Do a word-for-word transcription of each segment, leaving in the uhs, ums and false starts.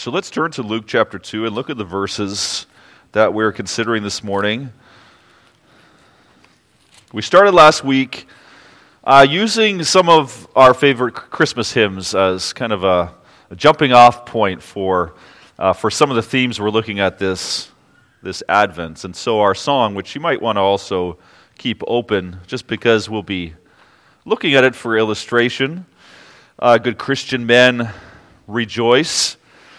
So let's turn to Luke chapter two and look at the verses that we're considering this morning. We started last week uh, using some of our favorite Christmas hymns as kind of a, a jumping off point for uh, for some of the themes we're looking at this, this Advent. And so our song, which you might want to also keep open just because we'll be looking at it for illustration, uh, Good Christian Men Rejoice.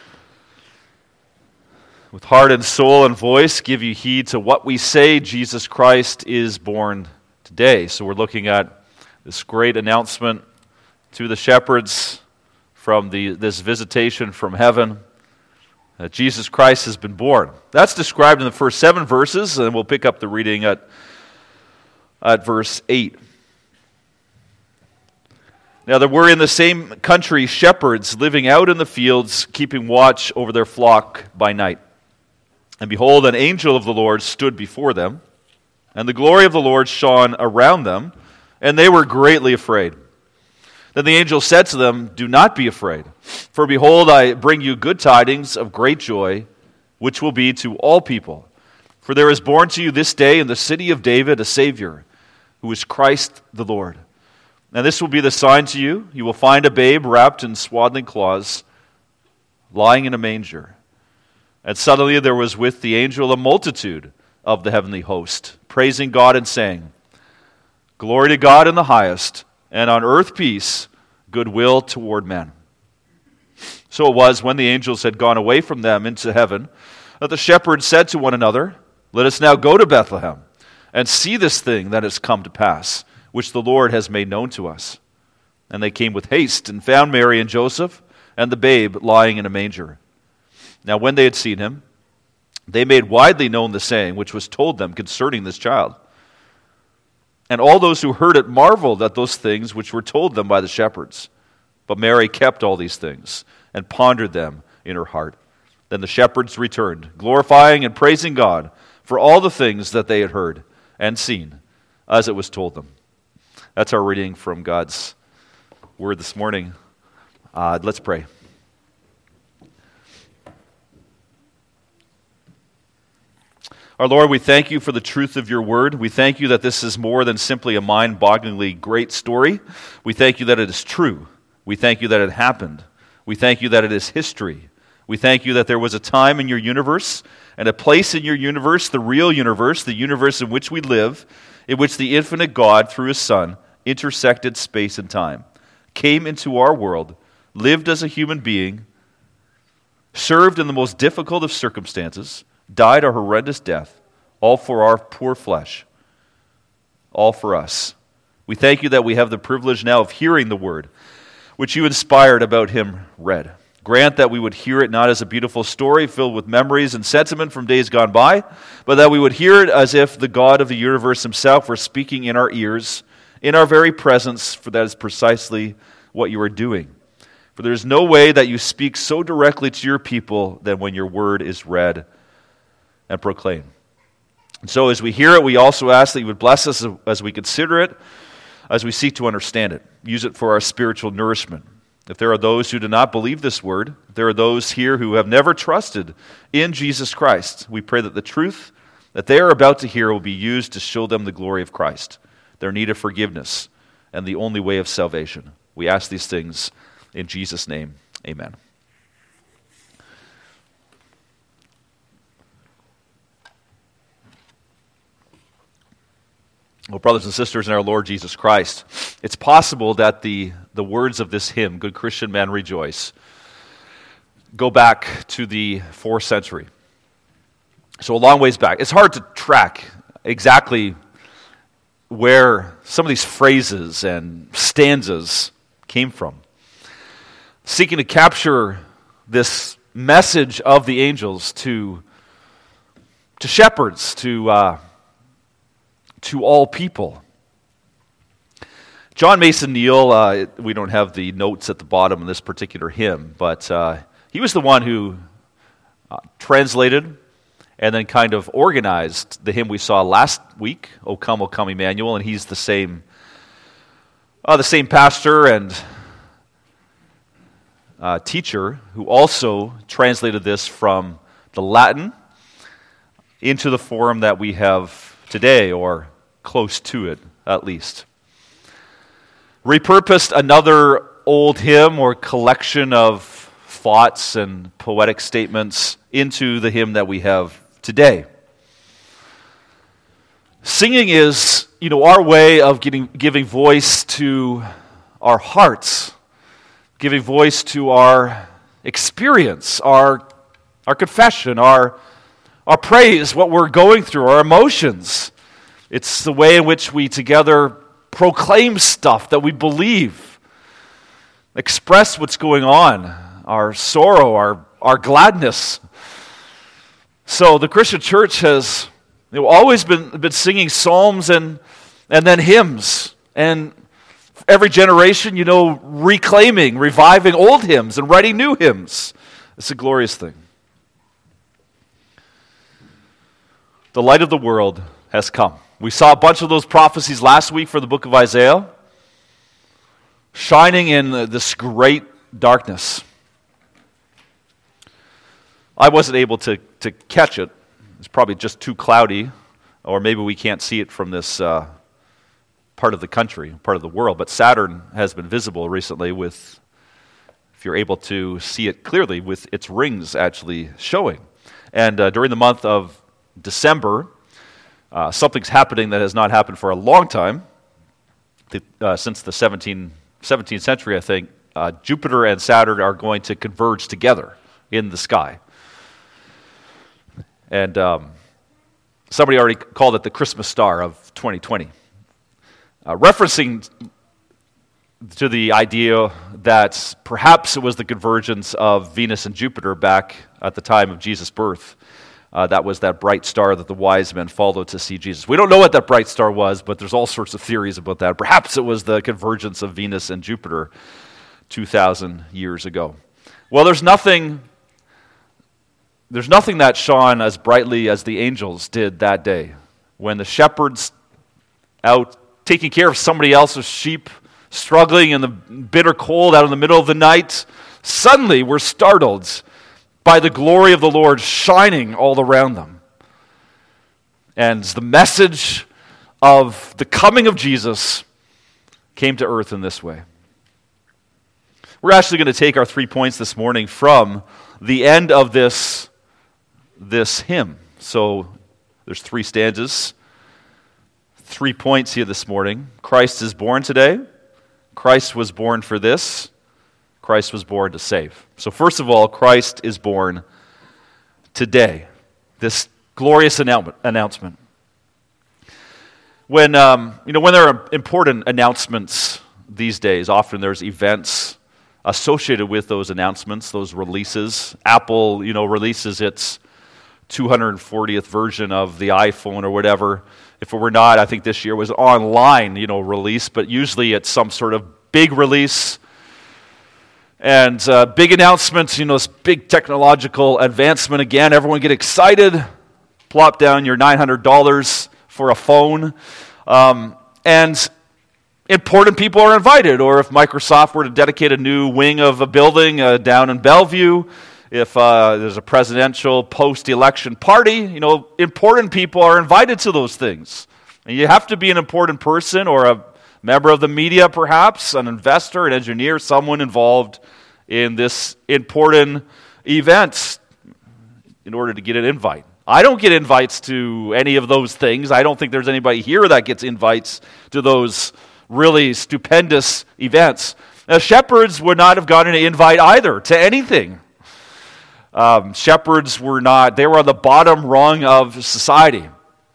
With heart and soul and voice, give you heed to what we say, Jesus Christ is born today. So we're looking at this great announcement to the shepherds from the this visitation from heaven, that Jesus Christ has been born. That's described in the first seven verses, and we'll pick up the reading at, at verse eight. Now there were in the same country shepherds living out in the fields, keeping watch over their flock by night. And behold, an angel of the Lord stood before them, and the glory of the Lord shone around them, and they were greatly afraid. Then the angel said to them, "Do not be afraid, for behold, I bring you good tidings of great joy, which will be to all people. For there is born to you this day in the city of David a Savior, who is Christ the Lord. And this will be the sign to you: you will find a babe wrapped in swaddling cloths, lying in a manger." And suddenly there was with the angel a multitude of the heavenly host, praising God and saying, "Glory to God in the highest, and on earth peace, goodwill toward men." So it was, when the angels had gone away from them into heaven, that the shepherds said to one another, "Let us now go to Bethlehem, and see this thing that has come to pass, which the Lord has made known to us." And they came with haste, and found Mary and Joseph, and the babe lying in a manger. Now when they had seen him, they made widely known the saying which was told them concerning this child. And all those who heard it marveled at those things which were told them by the shepherds. But Mary kept all these things, and pondered them in her heart. Then the shepherds returned, glorifying and praising God for all the things that they had heard and seen, as it was told them. That's our reading from God's word this morning. Uh, let's pray. Our Lord, we thank you for the truth of your word. We thank you that this is more than simply a mind-bogglingly great story. We thank you that it is true. We thank you that it happened. We thank you that it is history. We thank you that there was a time in your universe and a place in your universe, the real universe, the universe in which we live, in which the infinite God, through his Son, intersected space and time, came into our world, lived as a human being, served in the most difficult of circumstances, died a horrendous death, all for our poor flesh, all for us. We thank you that we have the privilege now of hearing the word, which you inspired about him read. Grant that we would hear it not as a beautiful story filled with memories and sentiment from days gone by, but that we would hear it as if the God of the universe himself were speaking in our ears, in our very presence, for that is precisely what you are doing. For there is no way that you speak so directly to your people than when your word is read and proclaim. And so as we hear it, we also ask that you would bless us as we consider it, as we seek to understand it. Use it for our spiritual nourishment. If there are those who do not believe this word, if there are those here who have never trusted in Jesus Christ, we pray that the truth that they are about to hear will be used to show them the glory of Christ, their need of forgiveness, and the only way of salvation. We ask these things in Jesus' name. Amen. Well, brothers and sisters in our Lord Jesus Christ, it's possible that the, the words of this hymn, Good Christian Men Rejoice, go back to the fourth century. So a long ways back. It's hard to track exactly where some of these phrases and stanzas came from. Seeking to capture this message of the angels to, to shepherds, to... Uh, to all people. John Mason Neal, uh, we don't have the notes at the bottom of this particular hymn, but uh, he was the one who uh, translated and then kind of organized the hymn we saw last week, O Come, O Come, Emmanuel, and he's the same, uh, the same pastor and uh, teacher who also translated this from the Latin into the form that we have today, or close to it at least. Repurposed another old hymn or collection of thoughts and poetic statements into the hymn that we have today. Singing is, you know, our way of getting, giving voice to our hearts, giving voice to our experience, our, our confession, our, our praise, what we're going through, our emotions. It's the way in which we together proclaim stuff that we believe, express what's going on, our sorrow, our, our gladness. So the Christian church has you know, always been, been singing psalms and, and then hymns. And every generation, you know, reclaiming, reviving old hymns and writing new hymns. It's a glorious thing. The light of the world has come. We saw a bunch of those prophecies last week for the book of Isaiah, shining in this great darkness. I wasn't able to, to catch it. It's probably just too cloudy, or maybe we can't see it from this uh, part of the country, part of the world. But Saturn has been visible recently with, if you're able to see it clearly, with its rings actually showing. And uh, during the month of December, uh, something's happening that has not happened for a long time, the, uh, since the seventeenth century, I think. Uh, Jupiter and Saturn are going to converge together in the sky. And um, somebody already called it the Christmas star of twenty twenty. Uh, referencing to the idea that perhaps it was the convergence of Venus and Jupiter back at the time of Jesus' birth. Uh, that was that bright star that the wise men followed to see Jesus. We don't know what that bright star was, but there's all sorts of theories about that. Perhaps it was the convergence of Venus and Jupiter two thousand years ago. Well, there's nothing... There's nothing that shone as brightly as the angels did that day when the shepherds out taking care of somebody else's sheep, struggling in the bitter cold out in the middle of the night, suddenly were startled by the glory of the Lord shining all around them. And the message of the coming of Jesus came to earth in this way. We're actually going to take our three points this morning from the end of this this hymn. So there's three stanzas, three points here this morning. Christ is born today. Christ was born for this. Christ was born to save. So first of all, Christ is born today. This glorious announcement. When um, you know when there are important announcements these days, often there's events associated with those announcements, those releases. Apple, you know, releases its two hundred fortieth version of the iPhone or whatever. If it were not, I think this year was online, you know, release, but usually it's some sort of big release and uh, big announcements, you know, this big technological advancement again. Everyone get excited, plop down your nine hundred dollars for a phone, um, and important people are invited. Or if Microsoft were to dedicate a new wing of a building uh, down in Bellevue, if uh, there's a presidential post-election party, you know, important people are invited to those things. And you have to be an important person or a member of the media, perhaps, an investor, an engineer, someone involved in this important event in order to get an invite. I don't get invites to any of those things. I don't think there's anybody here that gets invites to those really stupendous events. Now, shepherds would not have gotten an invite either to anything. Um, shepherds were not, they were on the bottom rung of society.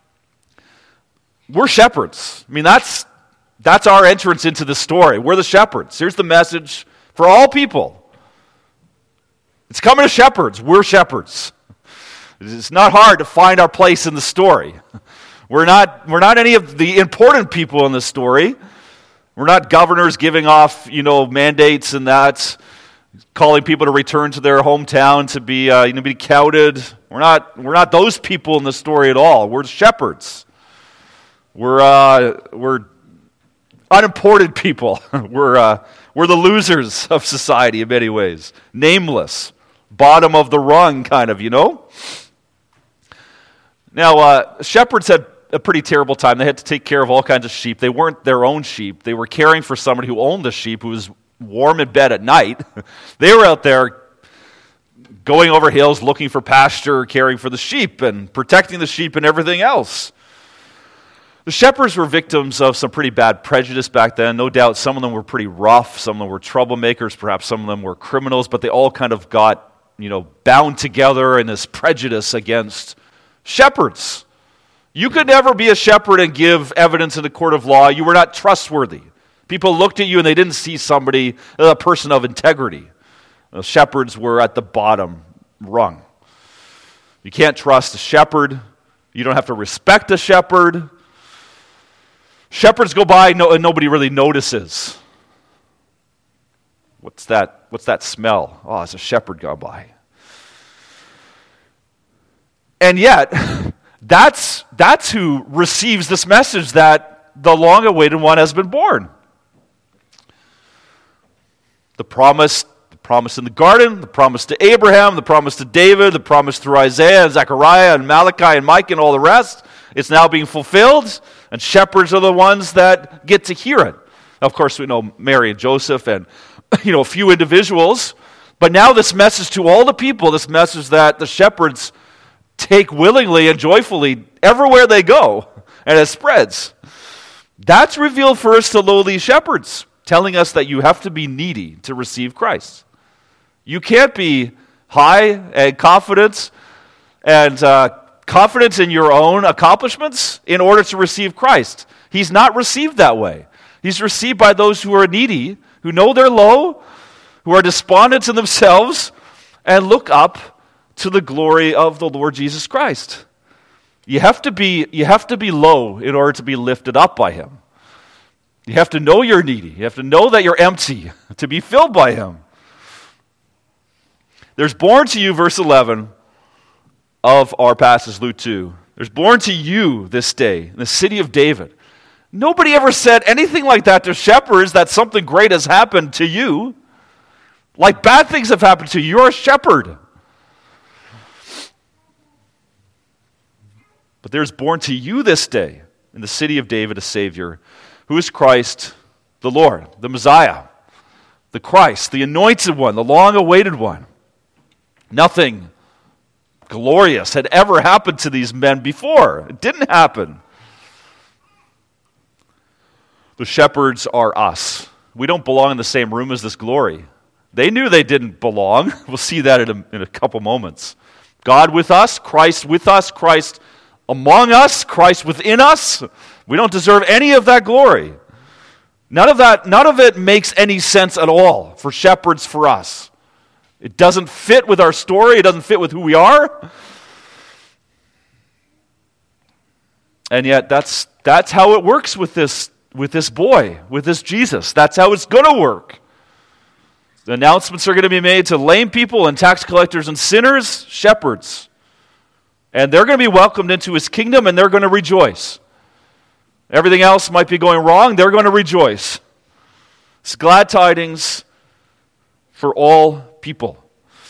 We're shepherds. I mean, that's that's our entrance into the story. We're the shepherds. Here's the message for all people. It's coming to shepherds. We're shepherds. It's not hard to find our place in the story. We're not, we're not any of the important people in the story. We're not governors giving off, you know, mandates and that, calling people to return to their hometown to be, uh, you know, be counted. We're not, we're not those people in the story at all. We're shepherds. We're, uh, we're unimportant people. we're, uh, we're the losers of society in many ways. Nameless. Bottom of the rung, kind of, you know? Now, uh, shepherds had a pretty terrible time. They had to take care of all kinds of sheep. They weren't their own sheep. They were caring for somebody who owned the sheep, who was warm in bed at night. They were out there going over hills, looking for pasture, caring for the sheep, and protecting the sheep and everything else. The shepherds were victims of some pretty bad prejudice back then. No doubt some of them were pretty rough. Some of them were troublemakers. Perhaps some of them were criminals, but they all kind of got, you know, bound together in this prejudice against shepherds. You could never be a shepherd and give evidence in the court of law. You were not trustworthy. People looked at you and they didn't see somebody, a person of integrity. The shepherds were at the bottom rung. You can't trust a shepherd. You don't have to respect a shepherd. Shepherds go by no, and nobody really notices. What's that? What's that smell? Oh, it's a shepherd gone by. And yet, that's, that's who receives this message that the long-awaited one has been born. The promise, the promise in the garden, the promise to Abraham, the promise to David, the promise through Isaiah and Zechariah and Malachi and Micah and all the rest, it's now being fulfilled, and shepherds are the ones that get to hear it. Now, of course, we know Mary and Joseph and, you know, a few individuals, but now this message to all the people, this message that the shepherds take willingly and joyfully everywhere they go, and it spreads. That's revealed first to lowly shepherds, telling us that you have to be needy to receive Christ. You can't be high and confident and uh, confident in your own accomplishments in order to receive Christ. He's not received that way. He's received by those who are needy, who know they're low, who are despondent in themselves, and look up to the glory of the Lord Jesus Christ. You have to be, you have to be low in order to be lifted up by Him. You have to know you're needy. You have to know that you're empty to be filled by Him. There's born to you, verse eleven of our passage, Luke two. There's born to you this day in the city of David. Nobody ever said anything like that to shepherds, that something great has happened to you. Like bad things have happened to you. You're a shepherd. But there's born to you this day in the city of David a Savior, who is Christ the Lord, the Messiah, the Christ, the anointed one, the long-awaited one. Nothing glorious had ever happened to these men before. It didn't happen. The shepherds are us. We don't belong in the same room as this glory. They knew they didn't belong. We'll see that in a, in a couple moments. God with us, Christ with us, Christ among us, Christ within us. We don't deserve any of that glory. None of that, none of it makes any sense at all for shepherds, for us. It doesn't fit with our story. It doesn't fit with who we are. And yet that's that's how it works with this with this boy, with this Jesus. That's how it's going to work. The announcements are going to be made to lame people and tax collectors and sinners, shepherds. And they're going to be welcomed into His kingdom, and they're going to rejoice. Everything else might be going wrong. They're going to rejoice. It's glad tidings for all people.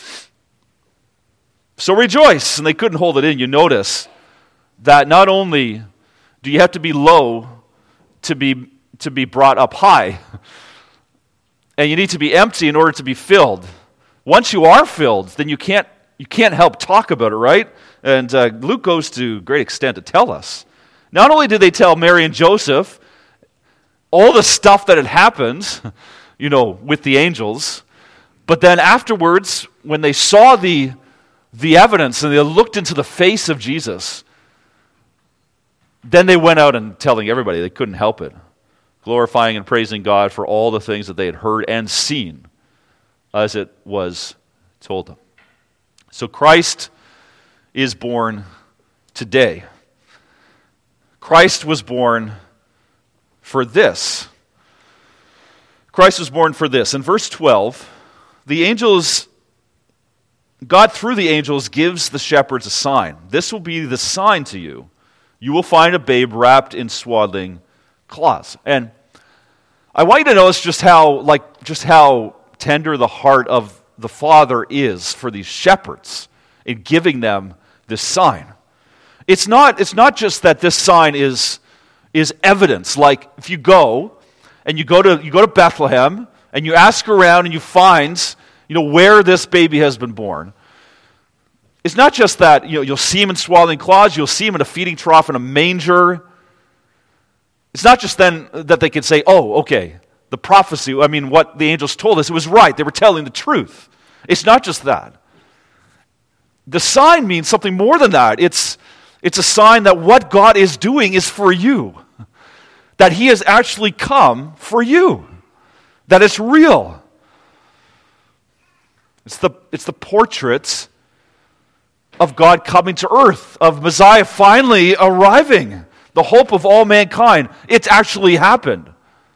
So rejoice. And they couldn't hold it in. You notice that not only do you have to be low to be to be brought up high, and you need to be empty in order to be filled. Once you are filled, then you can't you can't help talk about it, right? And uh, Luke goes to great extent to tell us. Not only did they tell Mary and Joseph all the stuff that had happened, you know, with the angels, but then afterwards, when they saw the, the evidence and they looked into the face of Jesus, then they went out and telling everybody. They couldn't help it, glorifying and praising God for all the things that they had heard and seen as it was told them. So Christ is born today. Christ was born for this. Christ was born for this. In verse twelve, the angels, God through the angels gives the shepherds a sign. This will be the sign to you. You will find a babe wrapped in swaddling cloths. And I want you to notice just how, like, just how tender the heart of the Father is for these shepherds in giving them this sign. It's not, it's not just that this sign is, is evidence. Like, if you go, and you go to you go to Bethlehem, and you ask around, and you find, you know, where this baby has been born. It's not just that, you know, you'll see him in swaddling cloths, you'll see him in a feeding trough in a manger. It's not just then that they can say, oh, okay, the prophecy, I mean, what the angels told us, it was right. They were telling the truth. It's not just that. The sign means something more than that. It's, it's a sign that what God is doing is for you. That he has actually come for you. That it's real. It's the, it's the portrait of God coming to earth, of Messiah finally arriving. The hope of all mankind. It's actually happened.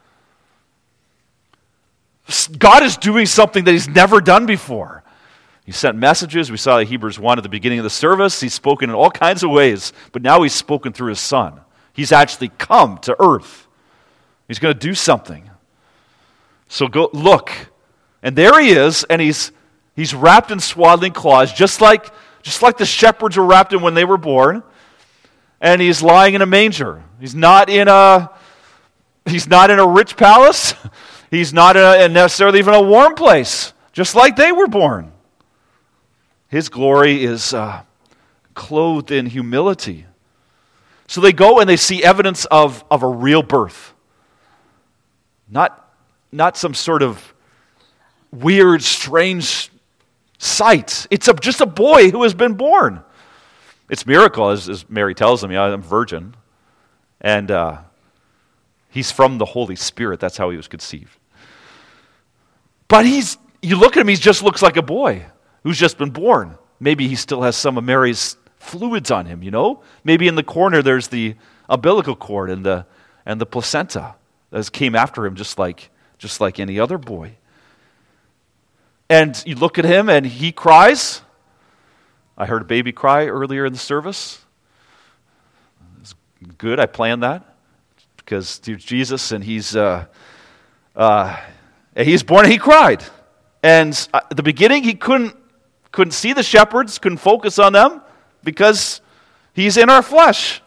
God is doing something that he's never done before. He sent messages. We saw Hebrews one at the beginning of the service. He's spoken in all kinds of ways, but now he's spoken through his Son. He's actually come to earth. He's going to do something. So go look. And there he is, and he's he's wrapped in swaddling cloths, just like, just like the shepherds were wrapped in when they were born. And he's lying in a manger. He's not in a, he's not in a rich palace. He's not in a, necessarily even a warm place, just like they were born. His glory is uh, clothed in humility. So they go and they see evidence of, of a real birth. Not, not some sort of weird, strange sight. It's a, just a boy who has been born. It's a miracle, as, as Mary tells him, yeah, I'm a virgin. And uh, he's from the Holy Spirit. That's how he was conceived. But he's, you look at him, he just looks like a boy who's just been born. Maybe he still has some of Mary's fluids on him, you know? Maybe in the corner there's the umbilical cord and the and the placenta that came after him just like, just like any other boy. And you look at him and he cries. I heard a baby cry earlier in the service. It's good, I planned that. Because there's Jesus and he's uh, uh, he's born and he cried. And at the beginning he couldn't couldn't see the shepherds, couldn't focus on them because he's in our flesh.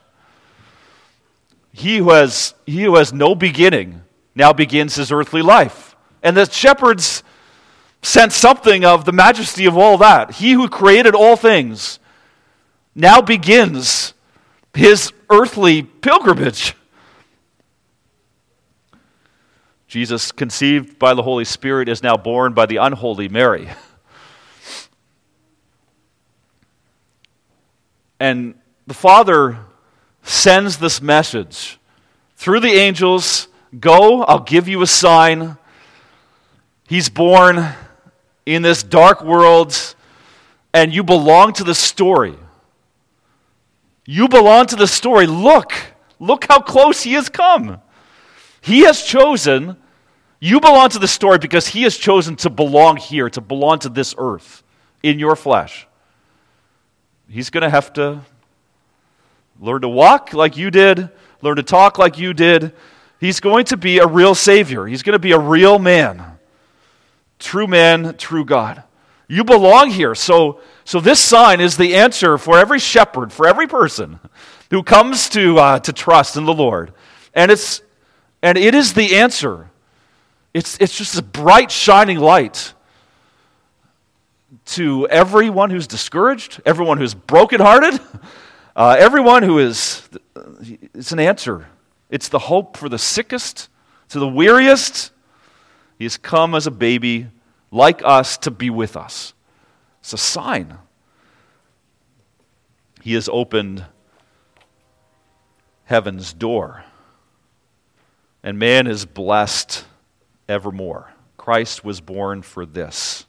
He who has, he who has no beginning now begins his earthly life. And the shepherds sense something of the majesty of all that. He who created all things now begins his earthly pilgrimage. Jesus, conceived by the Holy Spirit, is now born by the unholy Mary. And the Father sends this message through the angels, go, I'll give you a sign. He's born in this dark world, and you belong to the story. You belong to the story. Look, look how close he has come. He has chosen, you belong to the story because he has chosen to belong here, to belong to this earth in your flesh. He's going to have to learn to walk like you did, learn to talk like you did. He's going to be a real Savior. He's going to be a real man. True man, true God. You belong here. So, so this sign is the answer for every shepherd, for every person who comes to uh, to trust in the Lord. And it's and it is the answer. It's it's just a bright, shining light to everyone who's discouraged, everyone who's brokenhearted, uh, everyone who is, it's an answer. It's the hope for the sickest, to the weariest. He has come as a baby like us to be with us. It's a sign. He has opened heaven's door. And man is blessed evermore. Christ was born for this.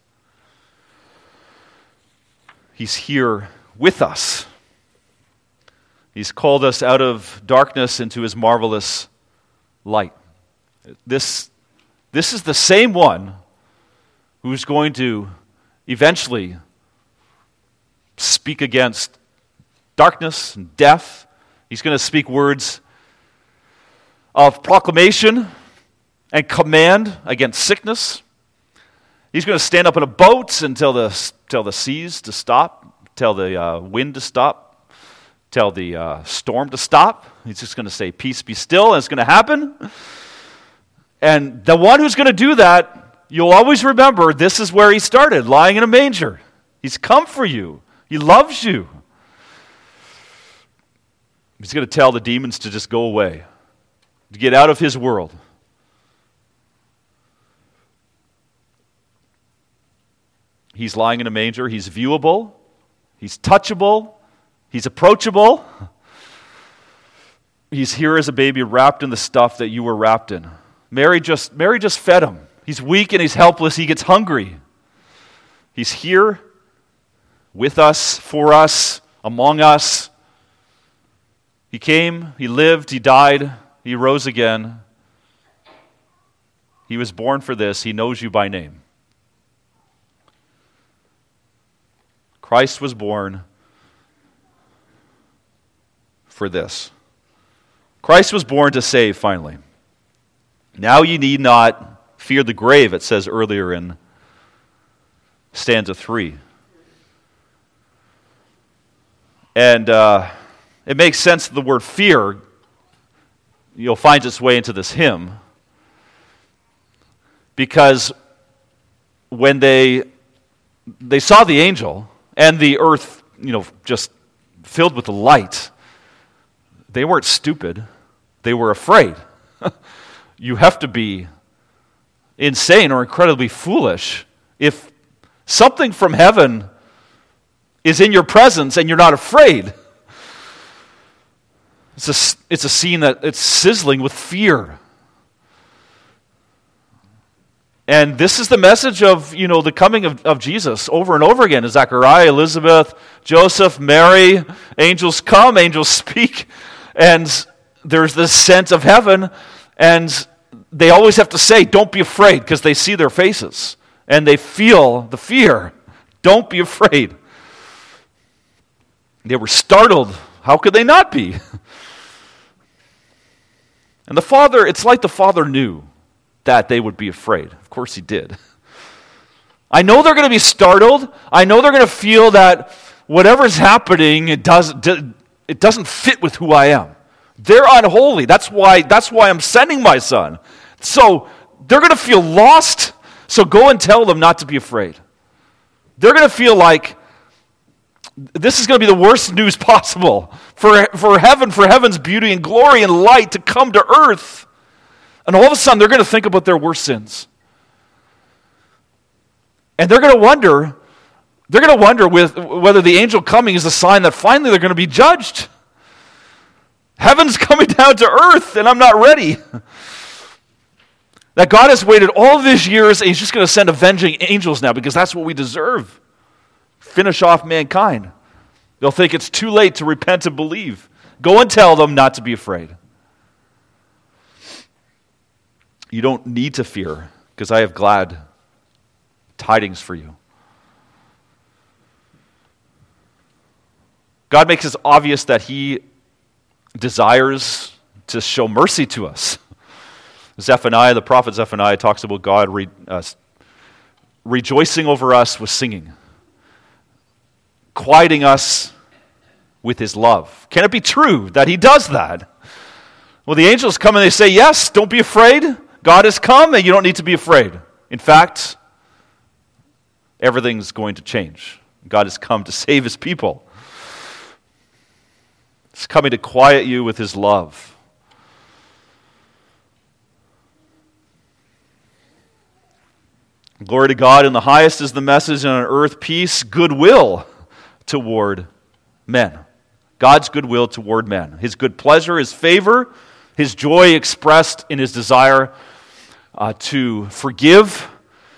He's here with us. He's called us out of darkness into his marvelous light. This, this is the same one who's going to eventually speak against darkness and death. He's going to speak words of proclamation and command against sickness. He's going to stand up in a boat and tell the, tell the seas to stop, tell the uh, wind to stop, tell the uh, storm to stop. He's just going to say, peace be still, and it's going to happen. And the one who's going to do that, you'll always remember, this is where he started, lying in a manger. He's come for you. He loves you. He's going to tell the demons to just go away, to get out of his world. He's lying in a manger. He's viewable. He's touchable. He's approachable. He's here as a baby wrapped in the stuff that you were wrapped in. Mary just, Mary just fed him. He's weak and he's helpless. He gets hungry. He's here with us, for us, among us. He came, he lived, he died, he rose again. He was born for this. He knows you by name. Christ was born for this. Christ was born to save, finally. Now ye need not fear the grave, it says earlier in stanza three. And uh, it makes sense that the word fear, you'll find its way into this hymn, because when they they saw the angel and the earth, you know, just filled with the light, they weren't stupid. They were afraid. You have to be insane or incredibly foolish if something from heaven is in your presence and you're not afraid. It's a, it's a scene that it's sizzling with fear. And this is the message of, you know, the coming of, of Jesus over and over again. Zechariah, Elizabeth, Joseph, Mary, angels come, angels speak, and there's this sense of heaven, and they always have to say, don't be afraid, because they see their faces, and they feel the fear. Don't be afraid. They were startled. How could they not be? And the Father, it's like the Father knew that they would be afraid. Of course he did. I know they're going to be startled. I know they're going to feel that whatever's happening, it doesn't, it doesn't fit with who I am. They're unholy. That's why, that's why I'm sending my son. So they're going to feel lost. So go and tell them not to be afraid. They're going to feel like this is going to be the worst news possible for, for heaven, for heaven's beauty and glory and light to come to earth. And all of a sudden, they're going to think about their worst sins. And they're going to wonder, they're going to wonder with, whether the angel coming is a sign that finally they're going to be judged. Heaven's coming down to earth, and I'm not ready. That God has waited all of these years, and he's just going to send avenging angels now, because that's what we deserve. Finish off mankind. They'll think it's too late to repent and believe. Go and tell them not to be afraid. You don't need to fear, because I have glad tidings for you. God makes it obvious that he desires to show mercy to us. Zephaniah, the prophet Zephaniah, talks about God re, uh, rejoicing over us with singing, quieting us with his love. Can it be true that he does that? Well, the angels come and they say, yes, don't be afraid. God has come and you don't need to be afraid. In fact, everything's going to change. God has come to save his people. He's coming to quiet you with his love. Glory to God in the highest is the message, and on earth peace, goodwill toward men. God's goodwill toward men. His good pleasure, his favor, his joy expressed in his desire uh, to forgive.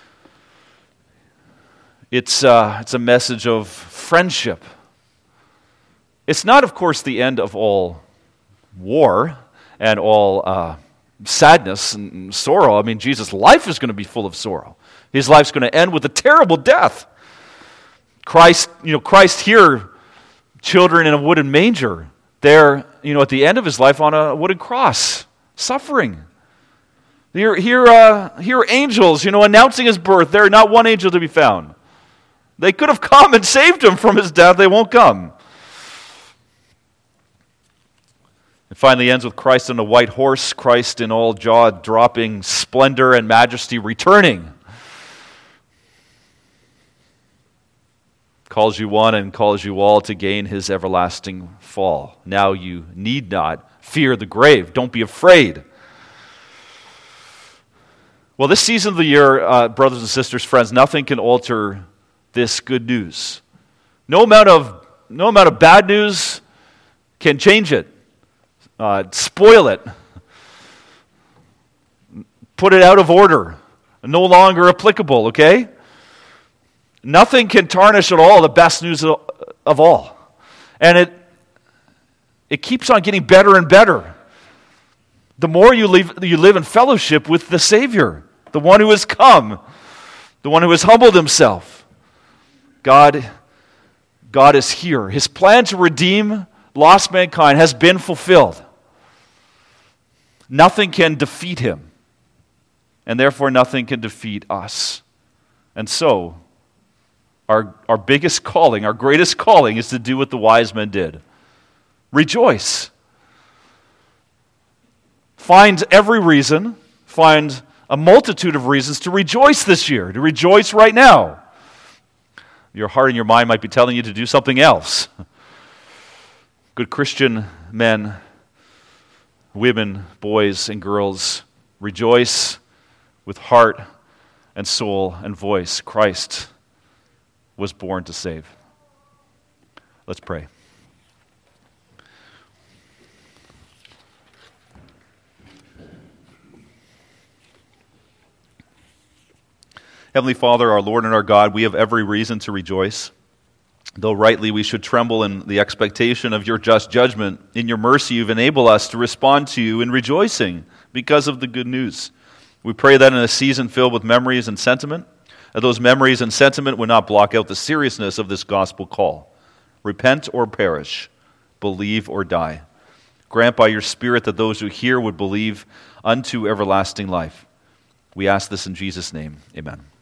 It's, uh, it's a message of friendship. It's not, of course, the end of all war and all uh, sadness and sorrow. I mean, Jesus' life is going to be full of sorrow. His life's going to end with a terrible death. Christ, you know, Christ here, children in a wooden manger, there, you know, at the end of his life on a wooden cross, suffering. Here, here, uh, here are angels, you know, announcing his birth. There are not one angel to be found. They could have come and saved him from his death. They won't come. It finally ends with Christ on a white horse, Christ in all jaw-dropping splendor and majesty returning. Calls you one and calls you all to gain his everlasting fall. Now you need not fear the grave. Don't be afraid. Well, this season of the year, uh, brothers and sisters, friends, nothing can alter this good news. No amount of, no amount of bad news can change it, uh, spoil it, put it out of order, no longer applicable, okay? Nothing can tarnish at all the best news of, of all. And it it keeps on getting better and better. The more you live, you live in fellowship with the Savior, the one who has come, the one who has humbled himself. God, God is here. His plan to redeem lost mankind has been fulfilled. Nothing can defeat him, and therefore nothing can defeat us. And so, our, our biggest calling, our greatest calling is to do what the wise men did. Rejoice. Find every reason, find a multitude of reasons to rejoice this year, to rejoice right now. Your heart and your mind might be telling you to do something else. Good Christian men, women, boys, and girls, rejoice with heart and soul and voice. Christ was born to save. Let's pray. Heavenly Father, our Lord and our God, we have every reason to rejoice. Though rightly we should tremble in the expectation of your just judgment, in your mercy you've enabled us to respond to you in rejoicing because of the good news. We pray that in a season filled with memories and sentiment, that those memories and sentiment would not block out the seriousness of this gospel call. Repent or perish, believe or die. Grant by your Spirit that those who hear would believe unto everlasting life. We ask this in Jesus' name. Amen.